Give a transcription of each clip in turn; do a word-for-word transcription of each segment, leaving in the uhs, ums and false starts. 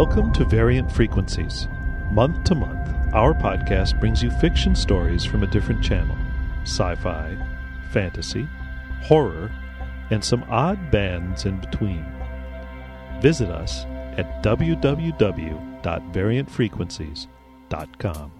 Welcome to Variant Frequencies. Month to month, our podcast brings you fiction stories from a different channel. Sci-fi, fantasy, horror, and some odd bands in between. Visit us at w w w dot variant frequencies dot com.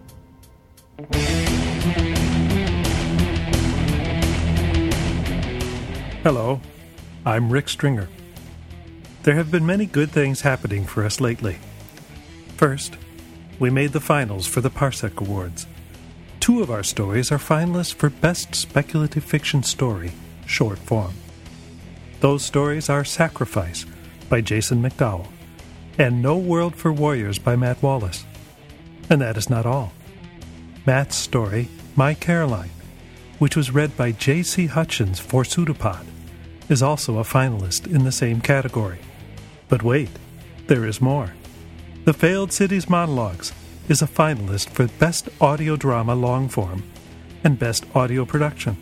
Hello, I'm Rick Stringer. There have been many good things happening for us lately. First, we made the finals for the Parsec Awards. Two of our stories are finalists for Best Speculative Fiction Story, short form. Those stories are Sacrifice by Jason McDowell and No World for Warriors by Matt Wallace. And that is not all. Matt's story, My Caroline, which was read by J C Hutchins for Pseudopod, is also a finalist in the same category. But wait, there is more. The Failed Cities Monologues is a finalist for Best Audio Drama Long Form and Best Audio Production.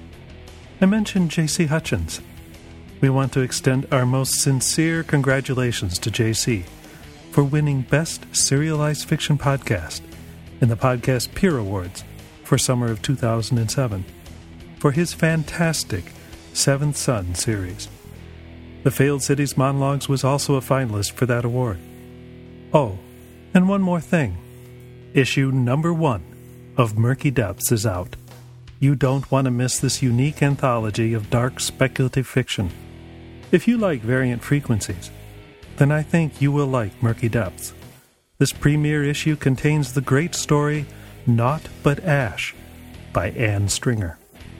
I mentioned J C Hutchins. We want to extend our most sincere congratulations to J C for winning Best Serialized Fiction Podcast in the Podcast Peer Awards for summer of two thousand seven for his fantastic Seventh Son series. The Failed Cities Monologues was also a finalist for that award. Oh, and one more thing. Issue number one of Murky Depths is out. You don't want to miss this unique anthology of dark speculative fiction. If you like Variant Frequencies, then I think you will like Murky Depths. This premiere issue contains the great story Naught But Ash by Anne Stringer.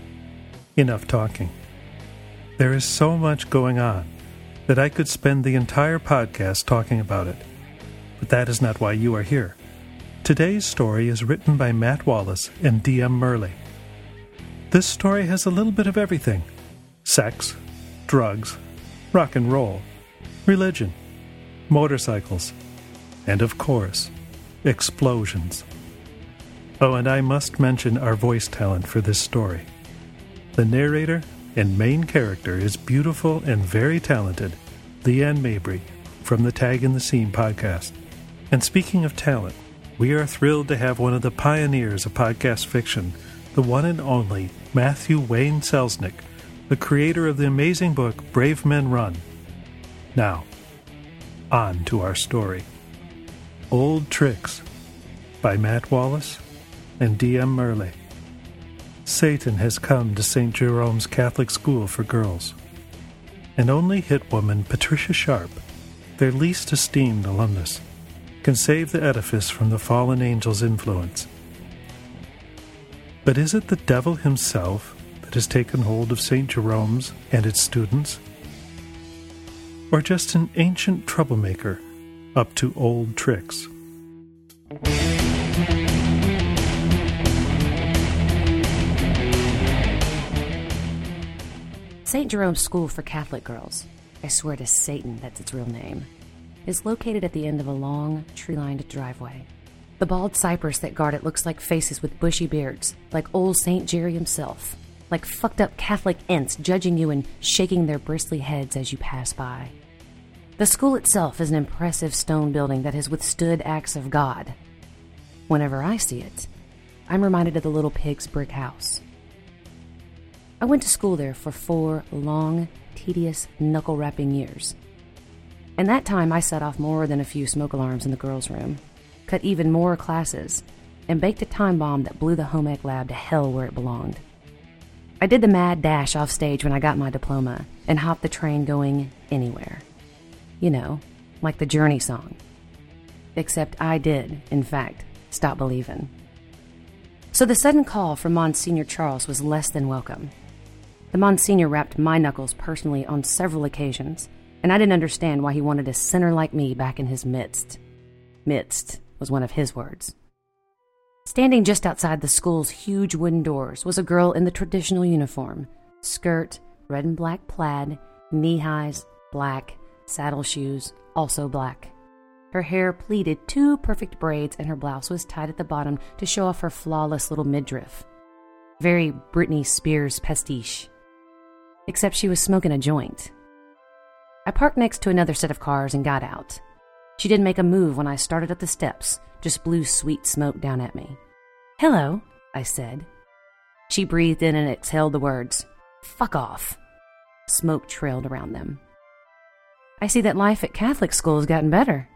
Enough talking. There is so much going on that I could spend the entire podcast talking about it. But that is not why you are here. Today's story is written by Matt Wallace and D M Murley. This story has a little bit of everything. Sex, drugs, rock and roll, religion, motorcycles, and of course, explosions. Oh, and I must mention our voice talent for this story. The narrator and main character is beautiful and very talented Leanne Mabry from the Tag in the Scene podcast. And speaking of talent, we are thrilled to have one of the pioneers of podcast fiction, the one and only Matthew Wayne Selznick, the creator of the amazing book Brave Men Run. Now, on to our story. Old Tricks by Matt Wallace and D M Murley. Satan has come to Saint Jerome's Catholic School for Girls. And only hitwoman Patricia Sharp, their least esteemed alumnus, can save the edifice from the fallen angel's influence. But is it the devil himself that has taken hold of Saint Jerome's and its students? Or just an ancient troublemaker up to old tricks? Saint Jerome's School for Catholic Girls, I swear to Satan that's its real name, is located at the end of a long, tree-lined driveway. The bald cypress that guard it looks like faces with bushy beards, like old Saint Jerry himself, like fucked-up Catholic ents judging you and shaking their bristly heads as you pass by. The school itself is an impressive stone building that has withstood acts of God. Whenever I see it, I'm reminded of the Little Pig's brick house. I went to school there for four long, tedious, knuckle-rapping years. In that time, I set off more than a few smoke alarms in the girls' room, cut even more classes, and baked a time bomb that blew the home ec lab to hell where it belonged. I did the mad dash off stage when I got my diploma and hopped the train going anywhere. You know, like the Journey song. Except I did, in fact, stop believing. So the sudden call from Monsignor Charles was less than welcome. The Monsignor rapped my knuckles personally on several occasions, and I didn't understand why he wanted a sinner like me back in his midst. Midst was one of his words. Standing just outside the school's huge wooden doors was a girl in the traditional uniform, skirt, red and black plaid, knee-highs, black, saddle shoes, also black. Her hair pleated two perfect braids, and her blouse was tied at the bottom to show off her flawless little midriff. Very Britney Spears pastiche. Except she was smoking a joint. I parked next to another set of cars and got out. She didn't make a move when I started up the steps, just blew sweet smoke down at me. "Hello," I said. She breathed in and exhaled the words, "Fuck off." Smoke trailed around them. "I see that life at Catholic school has gotten better."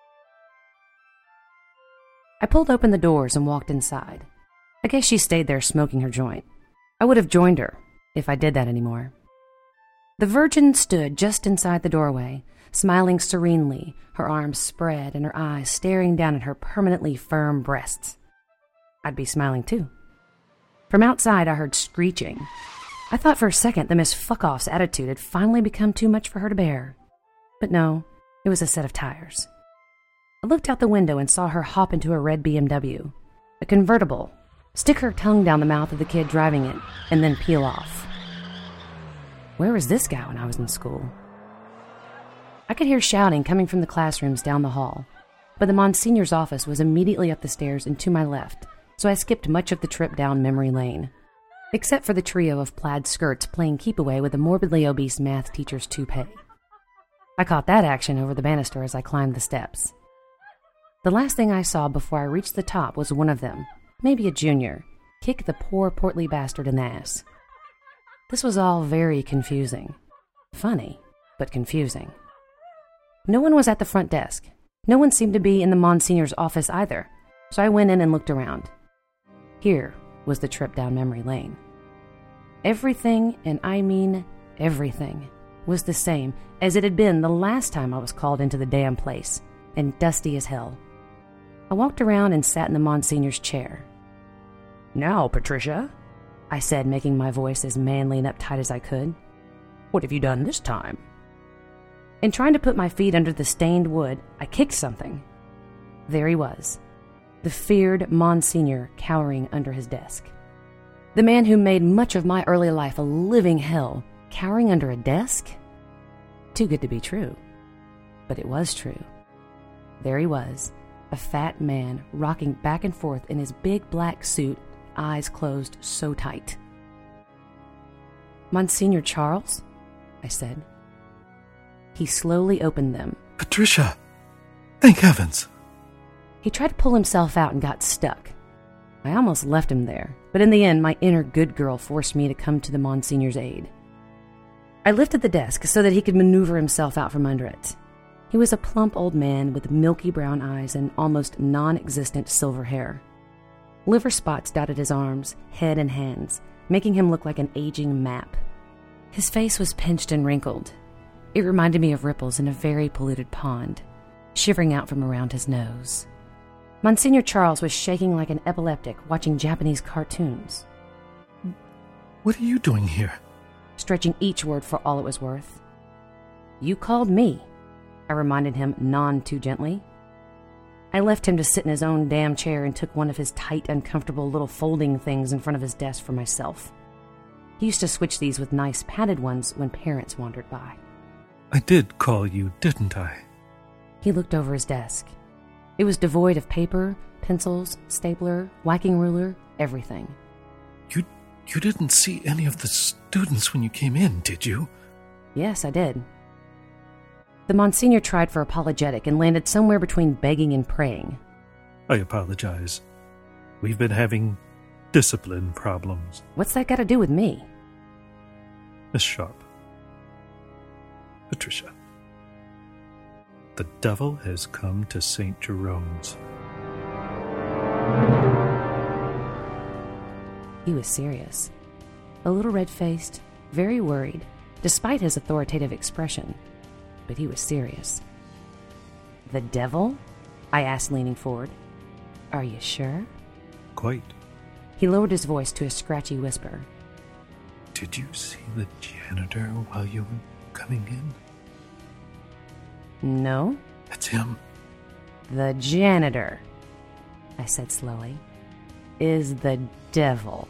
I pulled open the doors and walked inside. I guess she stayed there smoking her joint. I would have joined her, if I did that anymore. The Virgin stood just inside the doorway, smiling serenely, her arms spread and her eyes staring down at her permanently firm breasts. I'd be smiling too. From outside, I heard screeching. I thought for a second the Miss Fuck-Off's attitude had finally become too much for her to bear. But no, it was a set of tires. I looked out the window and saw her hop into a red B M W, a convertible, stick her tongue down the mouth of the kid driving it, and then peel off. Where was this guy when I was in school? I could hear shouting coming from the classrooms down the hall, but the Monsignor's office was immediately up the stairs and to my left, so I skipped much of the trip down memory lane, except for the trio of plaid skirts playing keep-away with the morbidly obese math teacher's toupee. I caught that action over the banister as I climbed the steps. The last thing I saw before I reached the top was one of them, maybe a junior, kick the poor portly bastard in the ass. This was all very confusing. Funny, but confusing. No one was at the front desk. No one seemed to be in the Monsignor's office either, so I went in and looked around. Here was the trip down memory lane. Everything, and I mean everything, was the same as it had been the last time I was called into the damn place, and dusty as hell. I walked around and sat in the Monsignor's chair. "Now, Patricia," I said, making my voice as manly and uptight as I could. "What have you done this time?" In trying to put my feet under the stained wood, I kicked something. There he was, the feared Monsignor cowering under his desk. The man who made much of my early life a living hell, cowering under a desk? Too good to be true. But it was true. There he was, a fat man rocking back and forth in his big black suit, eyes closed so tight. "Monsignor Charles?" I said. He slowly opened them. "Patricia! Thank heavens!" He tried to pull himself out and got stuck. I almost left him there, but in the end, my inner good girl forced me to come to the Monsignor's aid. I lifted the desk so that he could maneuver himself out from under it. He was a plump old man with milky brown eyes and almost non-existent silver hair. Liver spots dotted his arms, head, and hands, making him look like an aging map. His face was pinched and wrinkled. It reminded me of ripples in a very polluted pond, shivering out from around his nose. Monsignor Charles was shaking like an epileptic, watching Japanese cartoons. "What are you doing here?" Stretching each word for all it was worth. "You called me," I reminded him none too gently. I left him to sit in his own damn chair and took one of his tight, uncomfortable little folding things in front of his desk for myself. He used to switch these with nice padded ones when parents wandered by. "I did call you, didn't I?" He looked over his desk. It was devoid of paper, pencils, stapler, whacking ruler, everything. You you didn't see any of the students when you came in, did you?" Yes, I did. The Monsignor tried for apologetic and landed somewhere between begging and praying. "I apologize. We've been having discipline problems." What's that got to do with me? "Miss Sharp. Patricia. The devil has come to Saint Jerome's." He was serious. A little red-faced, very worried, despite his authoritative expression. But he was serious. "The devil?" I asked, leaning forward. "Are you sure?" "Quite." He lowered his voice to a scratchy whisper. "Did you see the janitor while you were coming in?" "No." "That's him." "The janitor," I said slowly, "is the devil.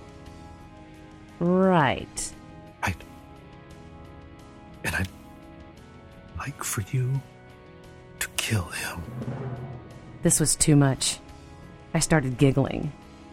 Right." I'd... And I'd like for you to kill him." This was too much. I started giggling.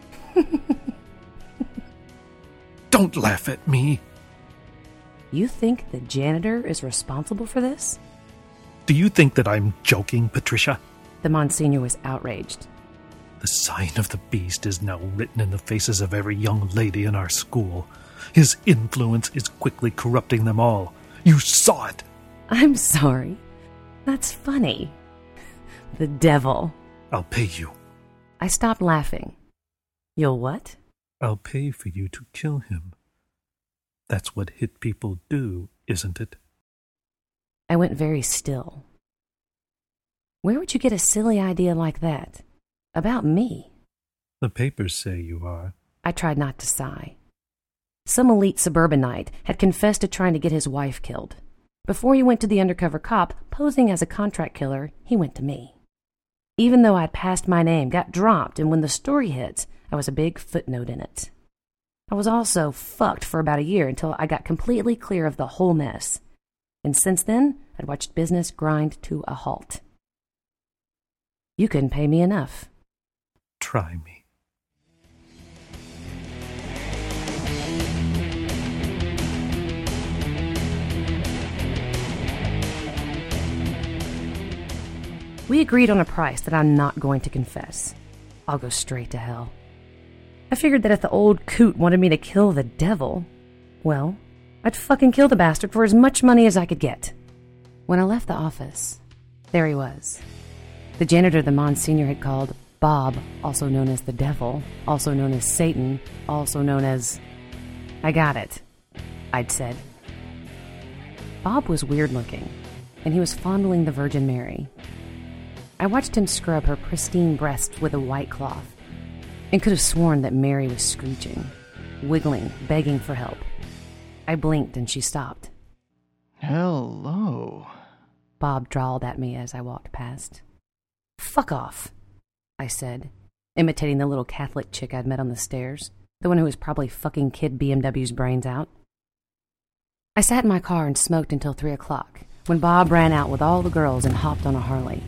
"Don't laugh at me." "You think the janitor is responsible for this?" Do you think that I'm joking, Patricia? The Monsignor was outraged. The sign of the beast is now written in the faces of every young lady in our school. His influence is quickly corrupting them all. You saw it. I'm sorry. That's funny. The devil. I'll pay you. I stopped laughing. You'll what? I'll pay for you to kill him. That's what hit people do, isn't it? I went very still. Where would you get a silly idea like that? About me? The papers say you are. I tried not to sigh. Some elite suburbanite had confessed to trying to get his wife killed. Before he went to the undercover cop, posing as a contract killer, he went to me. Even though I'd passed my name, got dropped, and when the story hits, I was a big footnote in it. I was also fucked for about a year until I got completely clear of the whole mess. And since then, I'd watched business grind to a halt. You couldn't pay me enough. Try me. We agreed on a price that I'm not going to confess. I'll go straight to hell. I figured that if the old coot wanted me to kill the devil, well, I'd fucking kill the bastard for as much money as I could get. When I left the office, there he was. The janitor the Monsignor had called Bob, also known as the devil, also known as Satan, also known as... I got it, I'd said. Bob was weird-looking, and he was fondling the Virgin Mary. I watched him scrub her pristine breasts with a white cloth, and could have sworn that Mary was screeching, wiggling, begging for help. I blinked and she stopped. Hello, Bob drawled at me as I walked past. Fuck off, I said, imitating the little Catholic chick I'd met on the stairs, the one who was probably fucking Kid B M W's brains out. I sat in my car and smoked until three o'clock, when Bob ran out with all the girls and hopped on a Harley.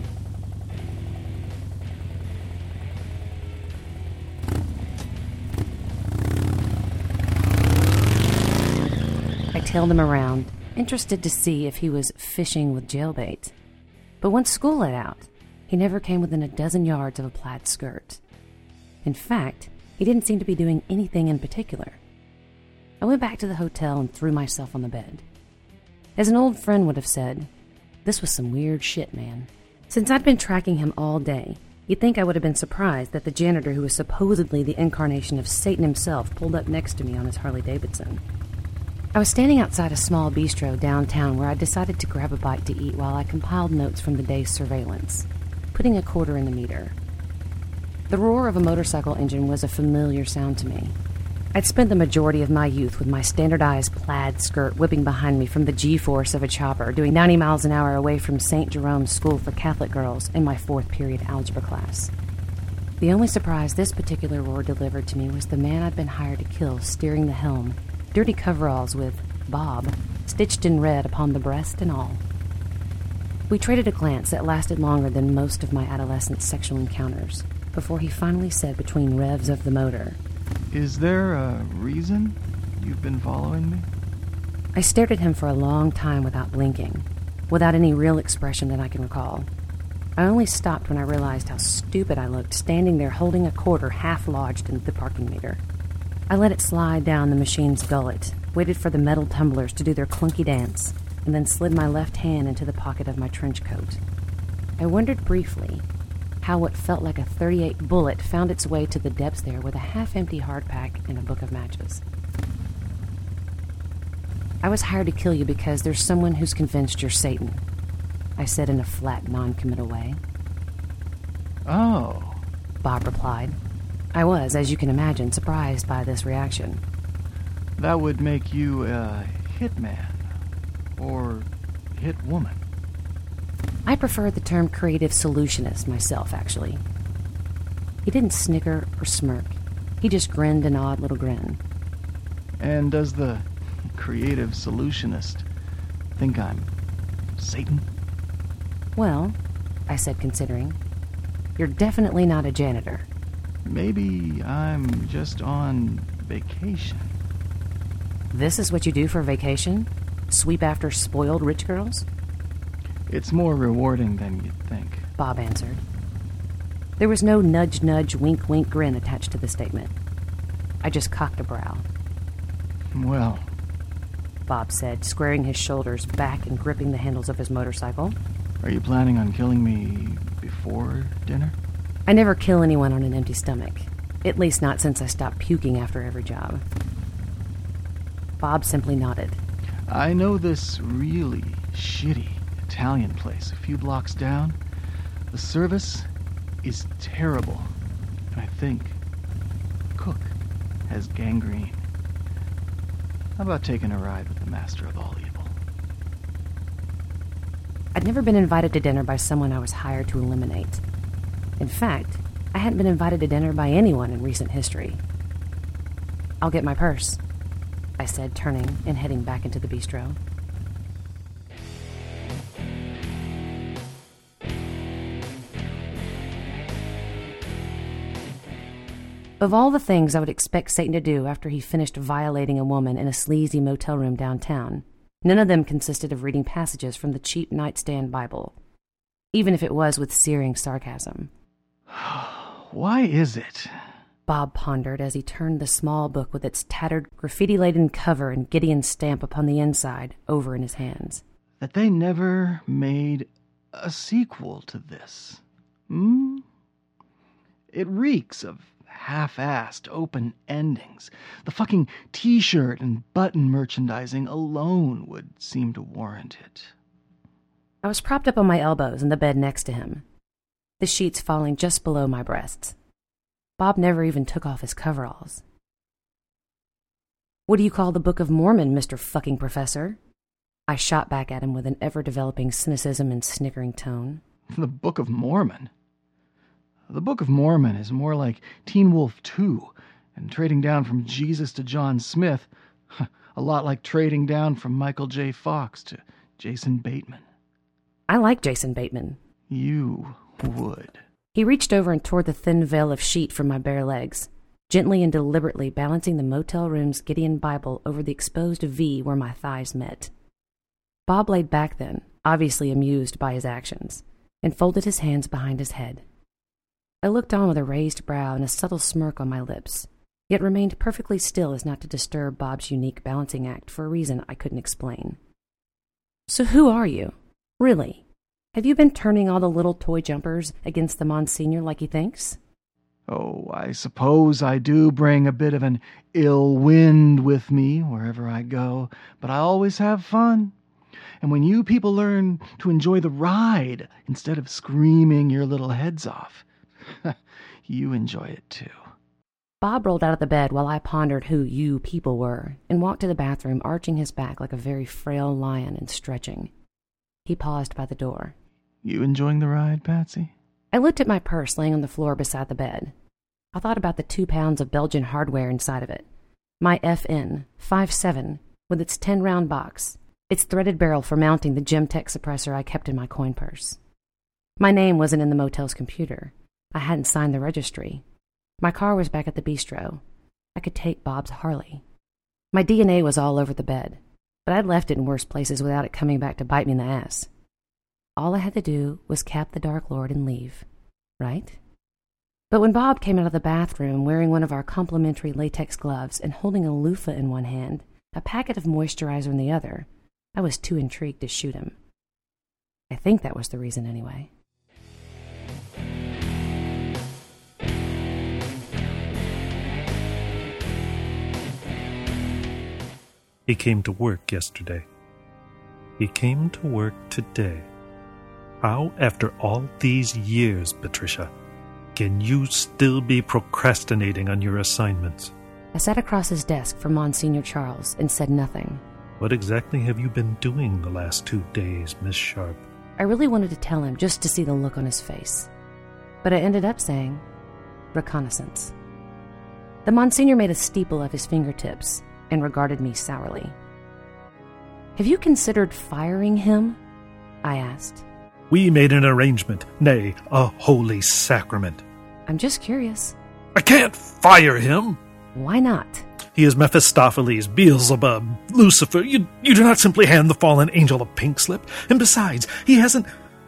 I tailed him around, interested to see if he was fishing with jailbait. But once school let out, he never came within a dozen yards of a plaid skirt. In fact, he didn't seem to be doing anything in particular. I went back to the hotel and threw myself on the bed. As an old friend would have said, this was some weird shit, man. Since I'd been tracking him all day, you'd think I would have been surprised that the janitor who was supposedly the incarnation of Satan himself pulled up next to me on his Harley-Davidson. I was standing outside a small bistro downtown where I decided to grab a bite to eat while I compiled notes from the day's surveillance, putting a quarter in the meter. The roar of a motorcycle engine was a familiar sound to me. I'd spent the majority of my youth with my standardized plaid skirt whipping behind me from the G-force of a chopper, doing ninety miles an hour away from Saint Jerome's School for Catholic Girls in my fourth period algebra class. The only surprise this particular roar delivered to me was the man I'd been hired to kill steering the helm, dirty coveralls with Bob stitched in red upon the breast and all. We traded a glance that lasted longer than most of my adolescent sexual encounters, before he finally said between revs of the motor, Is there a reason you've been following me? I stared at him for a long time without blinking, without any real expression that I can recall. I only stopped when I realized how stupid I looked standing there holding a quarter half lodged in the parking meter. I let it slide down the machine's gullet, waited for the metal tumblers to do their clunky dance, and then slid my left hand into the pocket of my trench coat. I wondered briefly how what felt like a thirty-eight bullet found its way to the depths there with a half-empty hardpack and a book of matches. I was hired to kill you because there's someone who's convinced you're Satan, I said in a flat, non-committal way. Oh, Bob replied. I was, as you can imagine, surprised by this reaction. that would make you a hitman, or hitwoman. I prefer the term creative solutionist myself, actually. He didn't snicker or smirk. He just grinned an odd little grin. And does the creative solutionist think I'm Satan? Well, I said, considering, you're definitely not a janitor. Maybe I'm just on vacation. This is what you do for vacation? Sweep after spoiled rich girls? It's more rewarding than you'd think. Bob answered. There was no nudge-nudge, wink-wink grin attached to the statement. I just cocked a brow. Well, Bob said, squaring his shoulders back and gripping the handles of his motorcycle. Are you planning on killing me before dinner? I never kill anyone on an empty stomach. At least not since I stopped puking after every job. Bob simply nodded. I know this really shitty Italian place a few blocks down. The service is terrible. And I think the cook has gangrene. How about taking a ride with the master of all evil? I'd never been invited to dinner by someone I was hired to eliminate. In fact, I hadn't been invited to dinner by anyone in recent history. I'll get my purse, I said, turning and heading back into the bistro. Of all the things I would expect Satan to do after he finished violating a woman in a sleazy motel room downtown, none of them consisted of reading passages from the cheap nightstand Bible, even if it was with searing sarcasm. Why is it? Bob pondered as he turned the small book with its tattered, graffiti-laden cover and Gideon's stamp upon the inside over in his hands. That they never made a sequel to this. Hmm? It reeks of half-assed open endings. The fucking t-shirt and button merchandising alone would seem to warrant it. I was propped up on my elbows in the bed next to him, the sheets falling just below my breasts. Bob never even took off his coveralls. What do you call the Book of Mormon, Mister Fucking Professor? I shot back at him with an ever-developing cynicism and snickering tone. The Book of Mormon? The Book of Mormon is more like Teen Wolf two, and trading down from Jesus to John Smith, a lot like trading down from Michael J. Fox to Jason Bateman. I like Jason Bateman. You would. He reached over and tore the thin veil of sheet from my bare legs, gently and deliberately balancing the motel room's Gideon Bible over the exposed V where my thighs met. Bob laid back then, obviously amused by his actions, and folded his hands behind his head. I looked on with a raised brow and a subtle smirk on my lips, yet remained perfectly still as not to disturb Bob's unique balancing act for a reason I couldn't explain. So who are you? Really? Have you been turning all the little toy jumpers against the Monsignor like he thinks? Oh, I suppose I do bring a bit of an ill wind with me wherever I go, but I always have fun. And when you people learn to enjoy the ride instead of screaming your little heads off, you enjoy it too. Bob rolled out of the bed while I pondered who you people were and walked to the bathroom, arching his back like a very frail lion and stretching. He paused by the door. You enjoying the ride, Patsy? I looked at my purse laying on the floor beside the bed. I thought about the two pounds of Belgian hardware inside of it. My F N five seven with its ten-round box, its threaded barrel for mounting the Gemtech suppressor I kept in my coin purse. My name wasn't in the motel's computer. I hadn't signed the registry. My car was back at the bistro. I could take Bob's Harley. My D N A was all over the bed, but I'd left it in worse places without it coming back to bite me in the ass. All I had to do was cap the Dark Lord and leave, right? But when Bob came out of the bathroom wearing one of our complimentary latex gloves and holding a loofah in one hand, a packet of moisturizer in the other, I was too intrigued to shoot him. I think that was the reason anyway. He came to work yesterday. He came to work today. How, after all these years, Patricia, can you still be procrastinating on your assignments? I sat across his desk from Monsignor Charles and said nothing. What exactly have you been doing the last two days, Miss Sharp? I really wanted to tell him just to see the look on his face, but I ended up saying, reconnaissance. The Monsignor made a steeple of his fingertips and regarded me sourly. Have you considered firing him? I asked. We made an arrangement, nay, a holy sacrament. I'm just curious. I can't fire him. Why not? He is Mephistopheles, Beelzebub, Lucifer. You, you do not simply hand the fallen angel a pink slip. And besides, he hasn't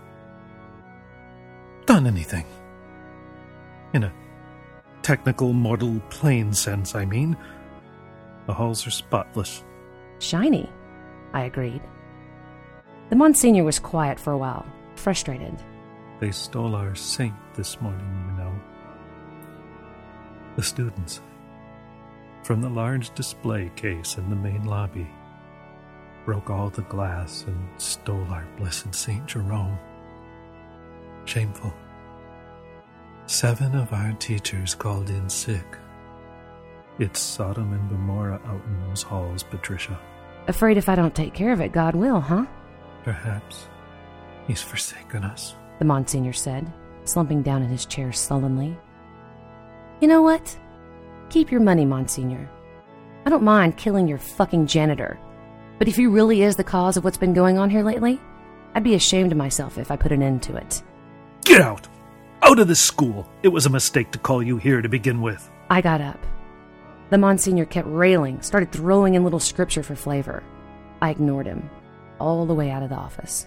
done anything. In a technical, mortal, plain sense, I mean. The halls are spotless. Shiny, I agreed. The Monsignor was quiet for a while, frustrated. They stole our saint this morning, you know. The students. From the large display case in the main lobby. Broke all the glass and stole our blessed Saint Jerome. Shameful. Seven of our teachers called in sick. It's Sodom and Gomorrah out in those halls, Patricia. Afraid if I don't take care of it, God will, huh? Perhaps he's forsaken us, the Monsignor said, slumping down in his chair sullenly. You know what? Keep your money, Monsignor. I don't mind killing your fucking janitor. But if he really is the cause of what's been going on here lately, I'd be ashamed of myself if I put an end to it. Get out! Out of this school! It was a mistake to call you here to begin with. I got up. The Monsignor kept railing, started throwing in little scripture for flavor. I ignored him, all the way out of the office.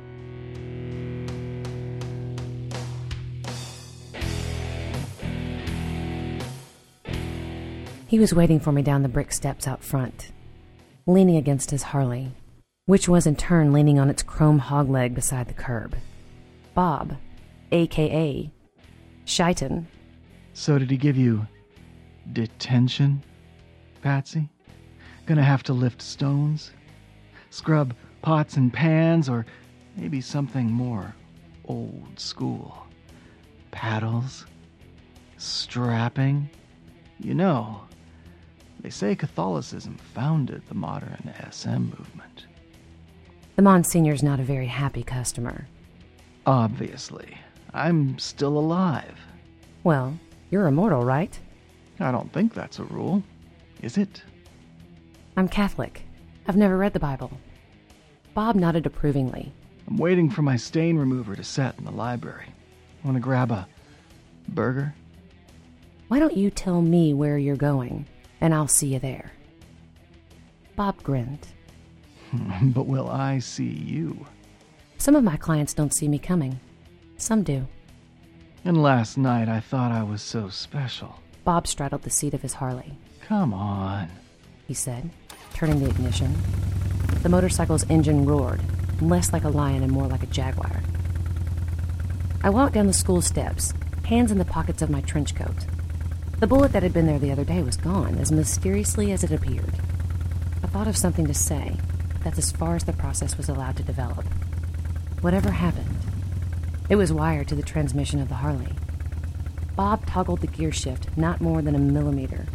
He was waiting for me down the brick steps out front, leaning against his Harley, which was in turn leaning on its chrome hog leg beside the curb. Bob, a k a. Shaitan. So did he give you detention, Patsy? Gonna have to lift stones? Scrub pots and pans, or maybe something more old school? Paddles? Strapping? You know, they say Catholicism founded the modern S M movement. The Monsignor's not a very happy customer. Obviously. I'm still alive. Well, you're immortal, right? I don't think that's a rule. Is it? I'm Catholic. I've never read the Bible. Bob nodded approvingly. I'm waiting for my stain remover to set in the library. Want to grab a burger? Why don't you tell me where you're going, and I'll see you there? Bob grinned. But will I see you? Some of my clients don't see me coming. Some do. And last night I thought I was so special. Bob straddled the seat of his Harley. Come on, he said, turning the ignition. The motorcycle's engine roared, less like a lion and more like a jaguar. I walked down the school steps, hands in the pockets of my trench coat. The bullet that had been there the other day was gone, as mysteriously as it appeared. I thought of something to say. That's as far as the process was allowed to develop. Whatever happened, it was wired to the transmission of the Harley. Bob toggled the gear shift not more than a millimeter,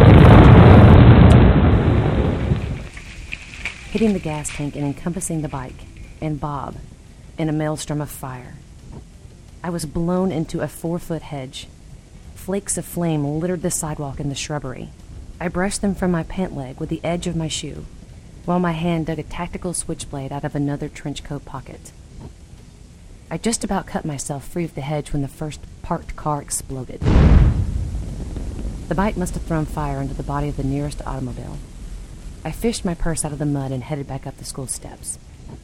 hitting the gas tank and encompassing the bike, and Bob, in a maelstrom of fire. I was blown into a four-foot hedge. Flakes of flame littered the sidewalk and the shrubbery. I brushed them from my pant leg with the edge of my shoe, while my hand dug a tactical switchblade out of another trench coat pocket. I just about cut myself free of the hedge when the first parked car exploded. The bike must have thrown fire into the body of the nearest automobile. I fished my purse out of the mud and headed back up the school steps.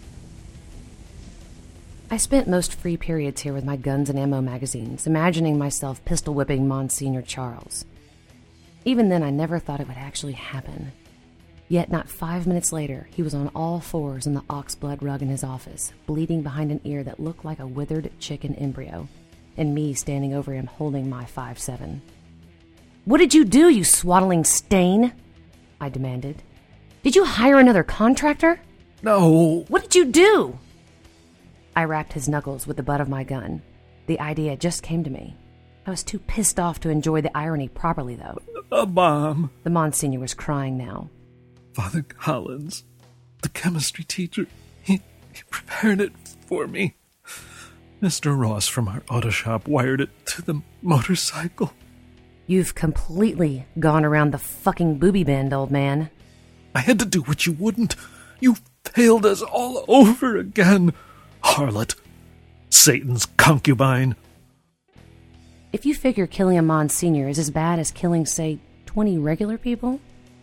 I spent most free periods here with my guns and ammo magazines, imagining myself pistol-whipping Monsignor Charles. Even then, I never thought it would actually happen. Yet not five minutes later, he was on all fours in the ox-blood rug in his office, bleeding behind an ear that looked like a withered chicken embryo, and me standing over him holding my five seven. "What did you do, you swaddling stain?" I demanded. "Did you hire another contractor?" No. "What did you do?" I rapped his knuckles with the butt of my gun. The idea just came to me. I was too pissed off to enjoy the irony properly, though. A bomb. The Monsignor was crying now. Father Collins, the chemistry teacher, he, he prepared it for me. Mister Ross from our auto shop wired it to the motorcycle. You've completely gone around the fucking booby bend, old man. I had to do what you wouldn't. You failed us all over again. Harlot. Satan's concubine. If you figure killing a Monsignor is as bad as killing, say, twenty regular people,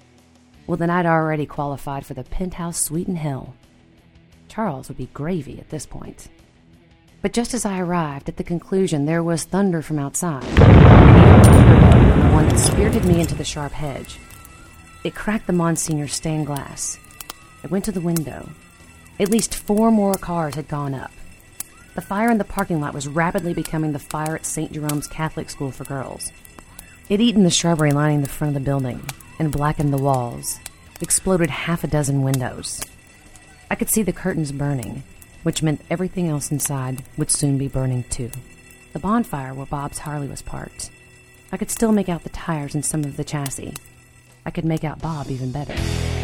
Well, then I'd already qualified for the penthouse suite in hell. Charles would be gravy at this point. But just as I arrived at the conclusion, there was thunder from outside. One that spirited me into the sharp hedge. It cracked the Monsignor's stained glass. I went to the window. At least four more cars had gone up. The fire in the parking lot was rapidly becoming the fire at Saint Jerome's Catholic School for Girls. It had eaten the shrubbery lining the front of the building and blackened the walls, exploded half a dozen windows. I could see the curtains burning, which meant everything else inside would soon be burning too. The bonfire where Bob's Harley was parked. I could still make out the tires and some of the chassis. I could make out Bob even better.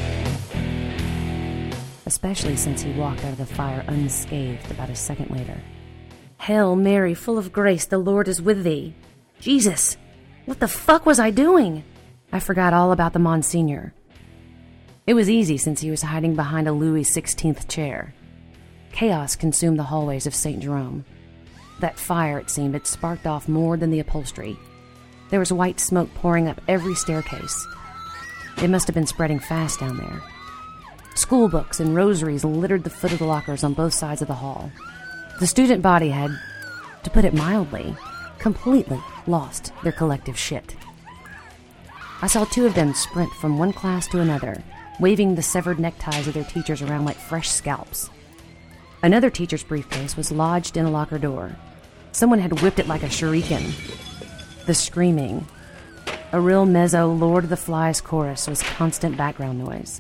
Especially since he walked out of the fire unscathed about a second later. Hail Mary, full of grace, the Lord is with thee. Jesus, what the fuck was I doing? I forgot all about the Monsignor. It was easy since he was hiding behind a Louis the sixteenth chair. Chaos consumed the hallways of Saint Jerome. That fire, it seemed, had sparked off more than the upholstery. There was white smoke pouring up every staircase. It must have been spreading fast down there. School books and rosaries littered the foot of the lockers on both sides of the hall. The student body had, to put it mildly, completely lost their collective shit. I saw two of them sprint from one class to another, waving the severed neckties of their teachers around like fresh scalps. Another teacher's briefcase was lodged in a locker door. Someone had whipped it like a shuriken. The screaming, a real mezzo Lord of the Flies chorus, was constant background noise.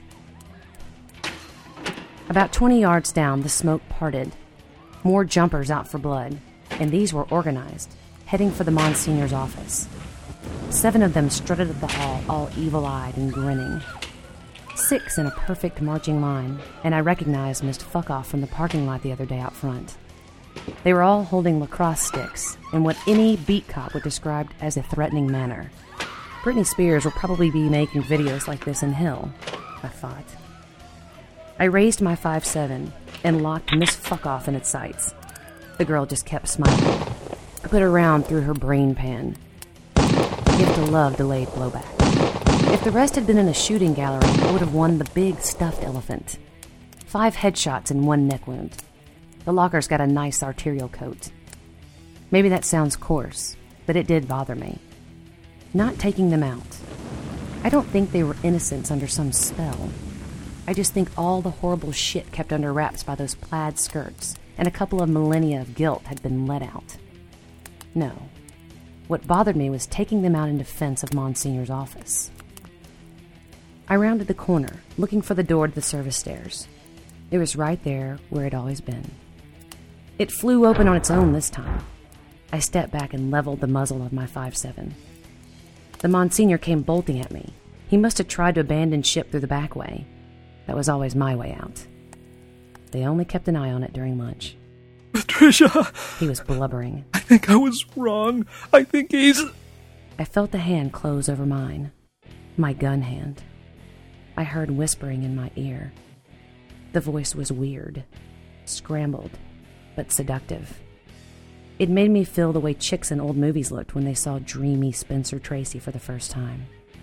About twenty yards down, the smoke parted. More jumpers out for blood, and these were organized, heading for the Monsignor's office. Seven of them strutted up the hall, all evil-eyed and grinning. Six in a perfect marching line, and I recognized Miss Fuckoff from the parking lot the other day out front. They were all holding lacrosse sticks in what any beat cop would describe as a threatening manner. Britney Spears will probably be making videos like this in hell, I thought. I raised my five seven and locked Miss Fuckoff in its sights. The girl just kept smiling. I put her round through her brain pan. You have to love delayed blowback. If the rest had been in a shooting gallery, I would have won the big stuffed elephant. Five headshots and one neck wound. The locker's got a nice arterial coat. Maybe that sounds coarse, but it did bother me. Not taking them out. I don't think they were innocents under some spell. I just think all the horrible shit kept under wraps by those plaid skirts and a couple of millennia of guilt had been let out. No. What bothered me was taking them out in defense of Monsignor's office. I rounded the corner, looking for the door to the service stairs. It was right there where it had always been. It flew open on its own this time. I stepped back and leveled the muzzle of my five seven. The Monsignor came bolting at me. He must have tried to abandon ship through the back way. That was always my way out. They only kept an eye on it during lunch. Patricia! He was blubbering. I think I was wrong. I think he's... I felt the hand close over mine. My gun hand. I heard whispering in my ear. The voice was weird, scrambled, but seductive. It made me feel the way chicks in old movies looked when they saw dreamy Spencer Tracy for the first time.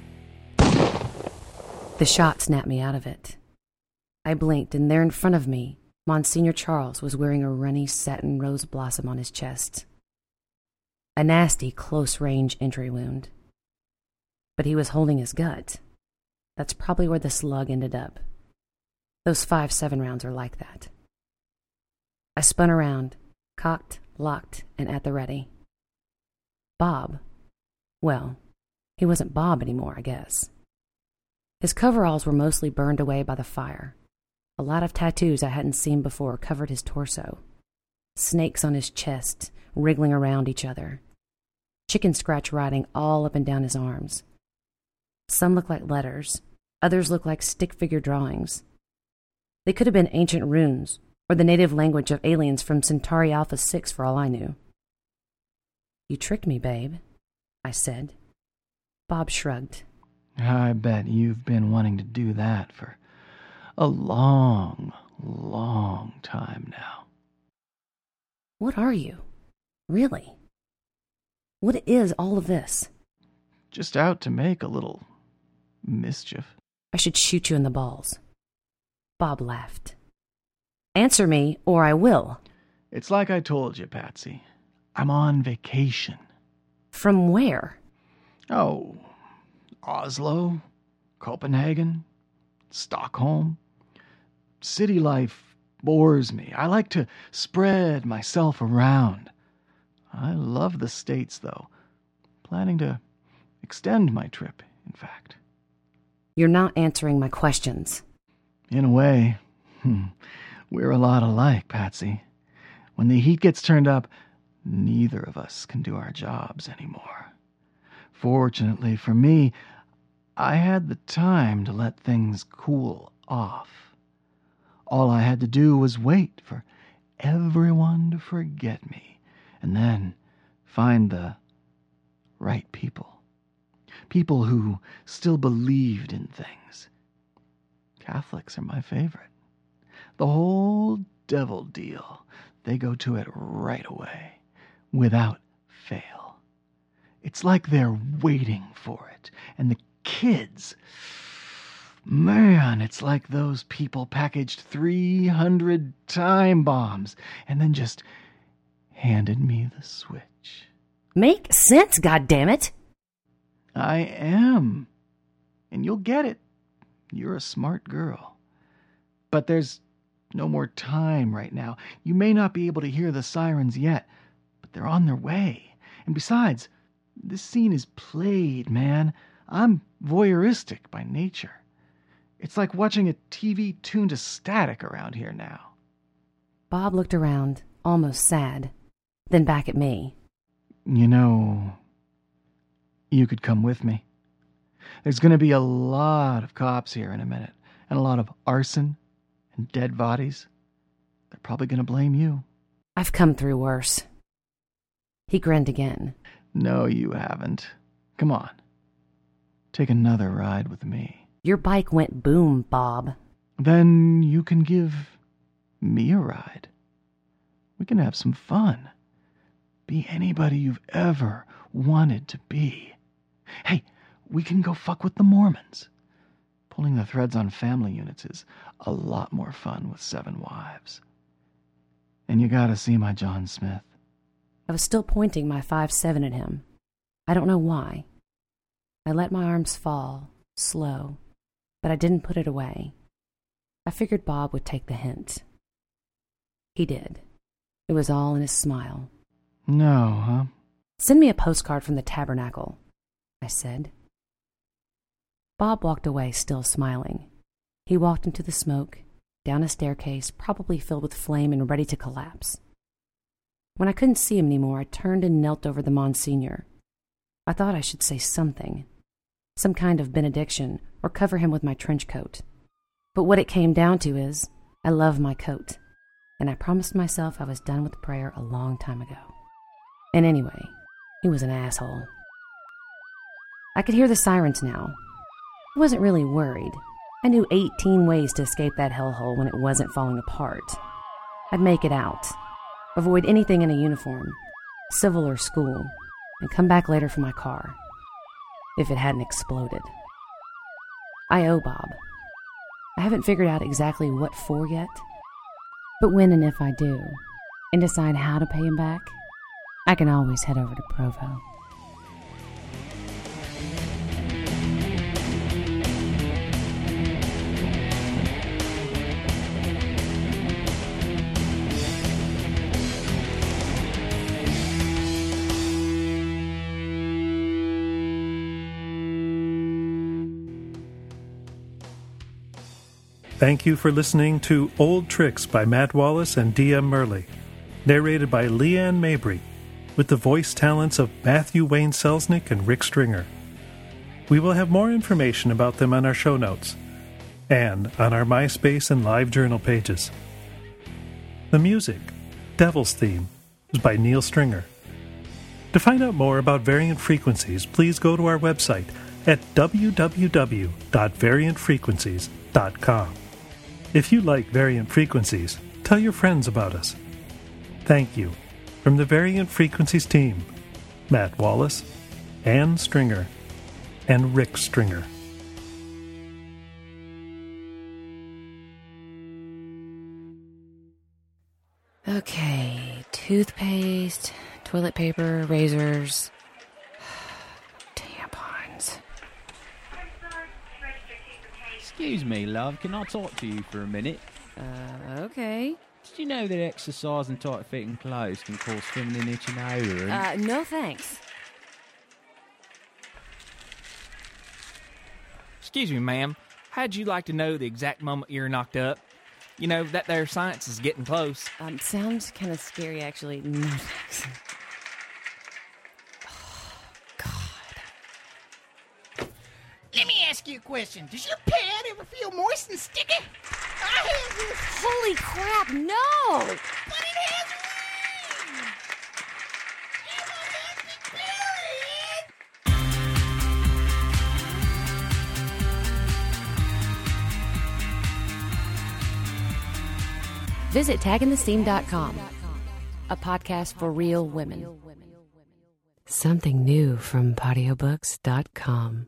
The shot snapped me out of it. I blinked, and there in front of me, Monsignor Charles was wearing a runny satin rose blossom on his chest. A nasty, close-range entry wound. But he was holding his gut. That's probably where the slug ended up. Those five seven rounds are like that. I spun around, cocked, locked, and at the ready. Bob. Well, he wasn't Bob anymore, I guess. His coveralls were mostly burned away by the fire. A lot of tattoos I hadn't seen before covered his torso. Snakes on his chest, wriggling around each other. Chicken scratch writing all up and down his arms. Some looked like letters. Others looked like stick figure drawings. They could have been ancient runes, or the native language of aliens from Centauri Alpha six for all I knew. You tricked me, babe, I said. Bob shrugged. I bet you've been wanting to do that for a long, long time now. What are you? Really? What is all of this? Just out to make a little mischief. I should shoot you in the balls. Bob laughed. Answer me, or I will. It's like I told you, Patsy. I'm on vacation. From where? Oh, Oslo, Copenhagen, Stockholm. City life bores me. I like to spread myself around. I love the States, though. Planning to extend my trip, in fact. You're not answering my questions. In a way, we're a lot alike, Patsy. When the heat gets turned up, neither of us can do our jobs anymore. Fortunately for me, I had the time to let things cool off. All I had to do was wait for everyone to forget me, and then find the right people. People who still believed in things. Catholics are my favorite. The whole devil deal, they go to it right away, without fail. It's like they're waiting for it. And the kids, man, it's like those people packaged three hundred time bombs and then just handed me the switch. Make sense, goddammit! I am. And you'll get it. You're a smart girl. But there's no more time right now. You may not be able to hear the sirens yet, but they're on their way. And besides, this scene is played, man. I'm voyeuristic by nature. It's like watching a T V tuned to static around here now. Bob looked around, almost sad, then back at me. You know, you could come with me. There's going to be a lot of cops here in a minute, and a lot of arson and dead bodies. They're probably going to blame you. I've come through worse. He grinned again. No, you haven't. Come on. Take another ride with me. Your bike went boom, Bob. Then you can give me a ride. We can have some fun. Be anybody you've ever wanted to be. Hey, we can go fuck with the Mormons. Pulling the threads on family units is a lot more fun with seven wives. And you gotta see my John Smith. I was still pointing my five seven at him. I don't know why. I let my arms fall, slow, but I didn't put it away. I figured Bob would take the hint. He did. It was all in his smile. No, huh? Send me a postcard from the tabernacle, I said. Bob walked away, still smiling. He walked into the smoke, down a staircase probably filled with flame and ready to collapse. When I couldn't see him anymore, I turned and knelt over the Monsignor. I thought I should say something, some kind of benediction, or cover him with my trench coat. But what it came down to is, I love my coat, and I promised myself I was done with prayer a long time ago. And anyway, he was an asshole. I could hear the sirens now. I wasn't really worried. I knew eighteen ways to escape that hellhole when it wasn't falling apart. I'd make it out, avoid anything in a uniform, civil or school, and come back later for my car, if it hadn't exploded. I owe Bob. I haven't figured out exactly what for yet, but when and if I do, and decide how to pay him back, I can always head over to Provo. Thank you for listening to Old Tricks by Matt Wallace and D M Murley, narrated by Leanne Mabry, with the voice talents of Matthew Wayne Selznick and Rick Stringer. We will have more information about them on our show notes and on our MySpace and LiveJournal pages. The music, Devil's Theme, was by Neil Stringer. To find out more about Variant Frequencies, please go to our website at w w w dot variant frequencies dot com. If you like Variant Frequencies, tell your friends about us. Thank you from the Variant Frequencies team, Matt Wallace, Ann Stringer, and Rick Stringer. Okay, toothpaste, toilet paper, razors, tampons. Excuse me, love, can I talk to you for a minute? Uh, okay. Did you know that exercise and tight-fitting clothes can cause feminine itching over? And... Uh, no thanks. Excuse me, ma'am. How'd you like to know the exact moment you're knocked up? You know, that there science is getting close. Um, sounds kind of scary, actually. No thanks. Oh, God. Let me ask you a question. Does your pad ever feel moist and sticky? I have this. Holy crap, no! But it has rain! It was period! Visit tagging the steam dot com, a podcast for real women. Something new from patio books dot com.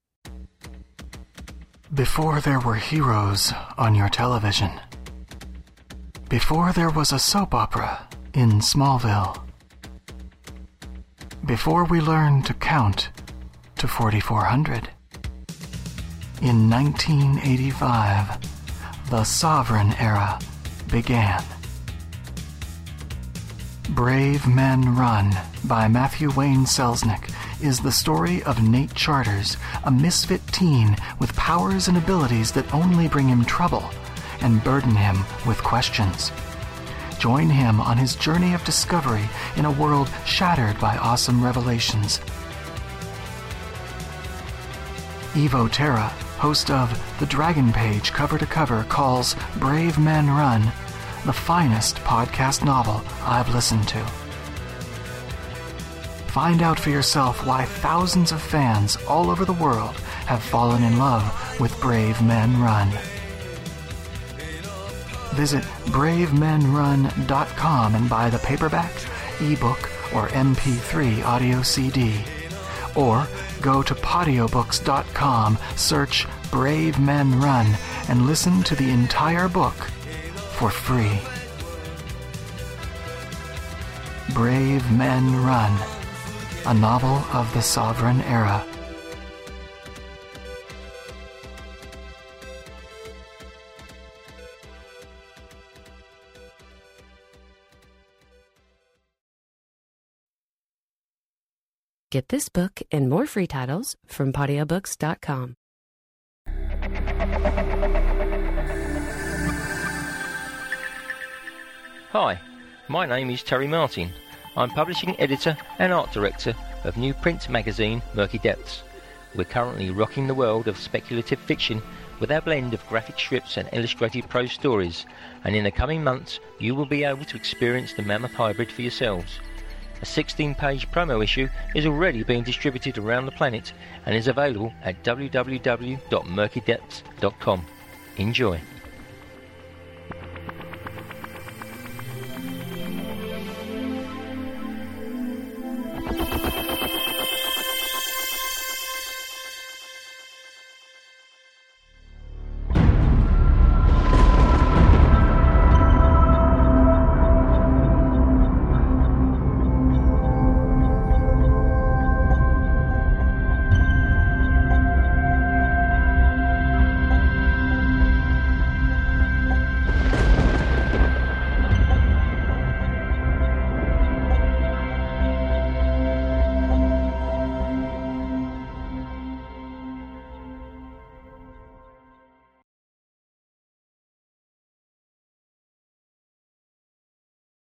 Before there were heroes on your television. Before there was a soap opera in Smallville. Before we learned to count to forty-four hundred. In nineteen eighty-five, the Sovereign Era began. Brave Men Run by Matthew Wayne Selznick is the story of Nate Charters, a misfit teen with powers and abilities that only bring him trouble and burden him with questions. Join him on his journey of discovery in a world shattered by awesome revelations. Evo Terra, host of The Dragon Page Cover to Cover, calls Brave Men Run the finest podcast novel I've listened to. Find out for yourself why thousands of fans all over the world have fallen in love with Brave Men Run. Visit brave men run dot com and buy the paperback, ebook, or M P three audio C D. Or go to patio books dot com, search Brave Men Run, and listen to the entire book for free. Brave Men Run, a novel of the Sovereign Era. Get this book and more free titles from patio books dot com. Hi, my name is Terry Martin. I'm publishing editor and art director of new print magazine Murky Depths. We're currently rocking the world of speculative fiction with our blend of graphic strips and illustrated prose stories, and in the coming months you will be able to experience the Mammoth Hybrid for yourselves. A sixteen-page promo issue is already being distributed around the planet and is available at w w w dot murky depths dot com. Enjoy.